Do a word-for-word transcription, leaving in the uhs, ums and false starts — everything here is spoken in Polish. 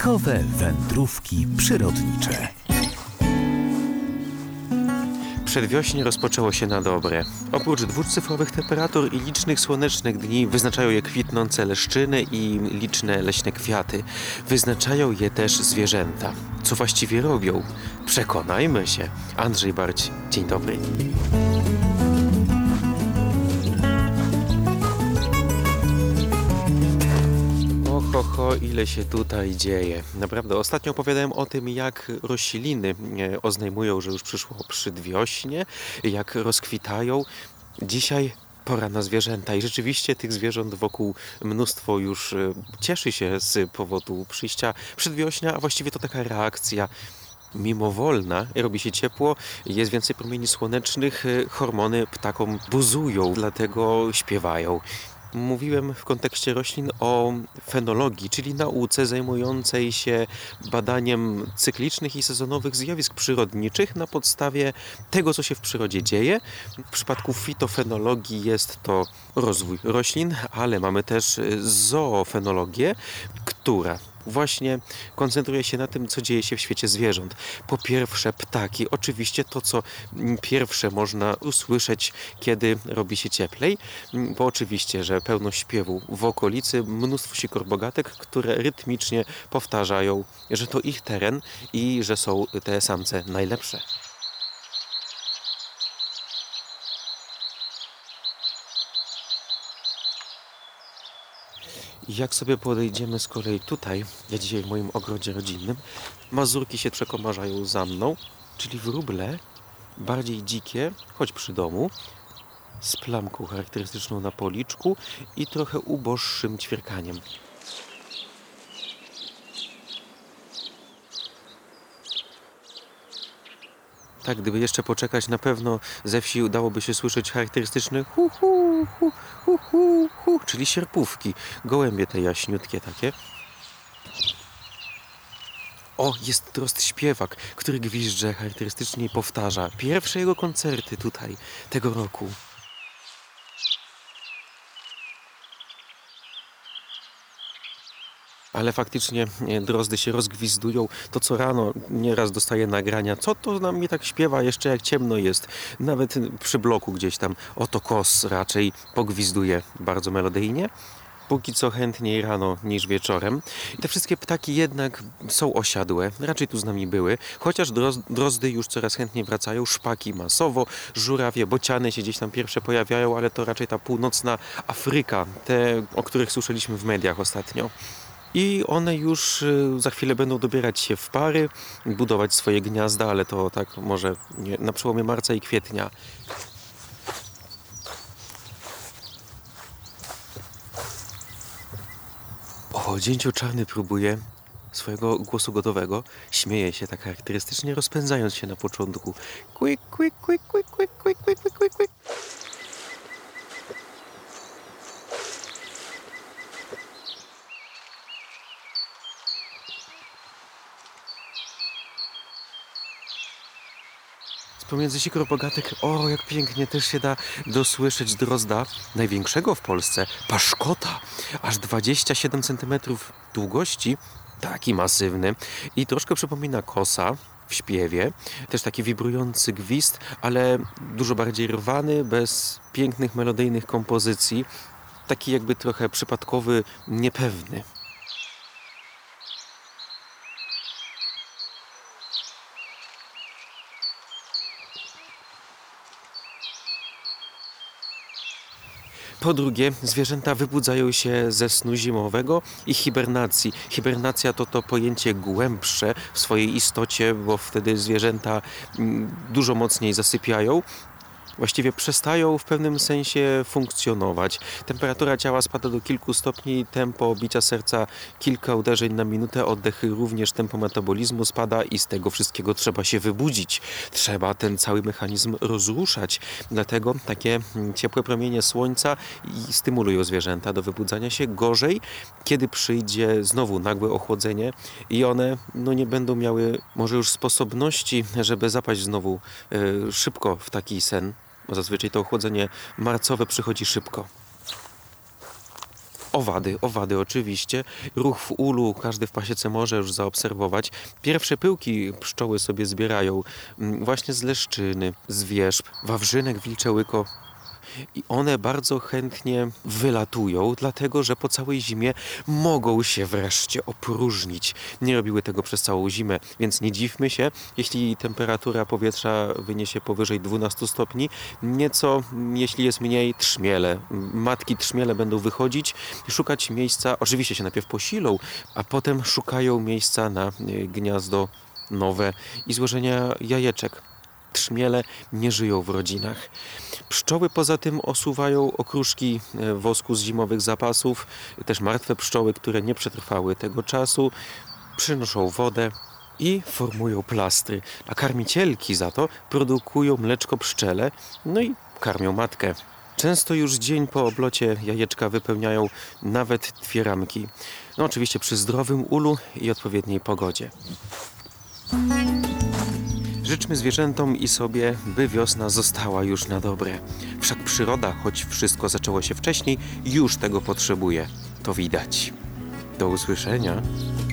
Tychowe wędrówki przyrodnicze. Przedwiośnie rozpoczęło się na dobre. Oprócz dwucyfrowych temperatur i licznych słonecznych dni wyznaczają je kwitnące leszczyny i liczne leśne kwiaty. Wyznaczają je też zwierzęta. Co właściwie robią? Przekonajmy się. Andrzej Barć, dzień dobry. Ho, ho, ile się tutaj dzieje. Naprawdę, ostatnio opowiadałem o tym, jak rośliny oznajmują, że już przyszło przedwiośnie, jak rozkwitają. Dzisiaj pora na zwierzęta i rzeczywiście tych zwierząt wokół mnóstwo już cieszy się z powodu przyjścia przedwiośnia, a właściwie to taka reakcja mimowolna, robi się ciepło, jest więcej promieni słonecznych, hormony ptakom buzują, dlatego śpiewają. Mówiłem w kontekście roślin o fenologii, czyli nauce zajmującej się badaniem cyklicznych i sezonowych zjawisk przyrodniczych na podstawie tego, co się w przyrodzie dzieje. W przypadku fitofenologii jest to rozwój roślin, ale mamy też zoofenologię, która właśnie koncentruje się na tym, co dzieje się w świecie zwierząt. Po pierwsze ptaki, oczywiście to, co pierwsze można usłyszeć, kiedy robi się cieplej, bo oczywiście, że pełno śpiewu w okolicy, mnóstwo sikorbogatek, które rytmicznie powtarzają, że to ich teren i że są te samce najlepsze. Jak sobie podejdziemy z kolei tutaj, ja dzisiaj w moim ogrodzie rodzinnym, mazurki się przekomarzają za mną, czyli wróble, bardziej dzikie, choć przy domu, z plamką charakterystyczną na policzku i trochę uboższym ćwierkaniem. Tak, gdyby jeszcze poczekać, na pewno ze wsi udałoby się słyszeć charakterystyczne hu, hu, hu, hu, hu, hu, czyli sierpówki, gołębie te jaśniutkie takie. O, jest drozd śpiewak, który gwizdże charakterystycznie i powtarza. Pierwsze jego koncerty tutaj, tego roku. Ale faktycznie drozdy się rozgwizdują. To co rano nieraz dostaję nagrania. Co to na mnie tak śpiewa jeszcze jak ciemno jest? Nawet przy bloku gdzieś tam oto kos raczej pogwizduje bardzo melodyjnie. Póki co chętniej rano niż wieczorem. I te wszystkie ptaki jednak są osiadłe. Raczej tu z nami były. Chociaż drozdy już coraz chętniej wracają. Szpaki masowo. Żurawie, bociany się gdzieś tam pierwsze pojawiają, ale to raczej ta północna Afryka. Te, o których słyszeliśmy w mediach ostatnio. I one już za chwilę będą dobierać się w pary, budować swoje gniazda, ale to tak może nie, na przełomie marca i kwietnia. O, dzięcioł czarny próbuje swojego głosu gotowego. Śmieje się tak charakterystycznie, rozpędzając się na początku. Quick, quick, quick, quick, quick, quick, quick, quick, quick, quick. Pomiędzy sikorbogatek, o jak pięknie, też się da dosłyszeć drozda największego w Polsce, paszkota, aż dwadzieścia siedem centymetrów długości, taki masywny i troszkę przypomina kosa w śpiewie, też taki wibrujący gwizd, ale dużo bardziej rwany, bez pięknych melodyjnych kompozycji, taki jakby trochę przypadkowy, niepewny. Po drugie, zwierzęta wybudzają się ze snu zimowego i hibernacji. Hibernacja to to pojęcie głębsze w swojej istocie, bo wtedy zwierzęta dużo mocniej zasypiają. Właściwie przestają w pewnym sensie funkcjonować. Temperatura ciała spada do kilku stopni, tempo bicia serca kilka uderzeń na minutę, oddechy również, tempo metabolizmu spada i z tego wszystkiego trzeba się wybudzić. Trzeba ten cały mechanizm rozruszać. Dlatego takie ciepłe promienie słońca stymulują zwierzęta do wybudzania się. Gorzej, kiedy przyjdzie znowu nagłe ochłodzenie i one no, nie będą miały może już sposobności, żeby zapaść znowu y, szybko w taki sen. Bo zazwyczaj to ochłodzenie marcowe przychodzi szybko. Owady, owady oczywiście. Ruch w ulu każdy w pasiece może już zaobserwować. Pierwsze pyłki pszczoły sobie zbierają mm, właśnie z leszczyny, z wierzb, wawrzynek, wilcze łyko. I one bardzo chętnie wylatują, dlatego że po całej zimie mogą się wreszcie opróżnić. Nie robiły tego przez całą zimę, więc nie dziwmy się, jeśli temperatura powietrza wyniesie powyżej dwunastu stopni. Nieco, jeśli jest mniej, trzmiele. Matki trzmiele będą wychodzić i szukać miejsca. Oczywiście się najpierw posilą, a potem szukają miejsca na gniazdo nowe i złożenia jajeczek. Trzmiele nie żyją w rodzinach. Pszczoły poza tym osuwają okruszki wosku z zimowych zapasów, też martwe pszczoły, które nie przetrwały tego czasu, przynoszą wodę i formują plastry, a karmicielki za to produkują mleczko pszczele, no i karmią matkę. Często już dzień po oblocie jajeczka wypełniają nawet dwie ramki. No oczywiście przy zdrowym ulu i odpowiedniej pogodzie. Życzmy zwierzętom i sobie, by wiosna została już na dobre. Wszak przyroda, choć wszystko zaczęło się wcześniej, już tego potrzebuje. To widać. Do usłyszenia.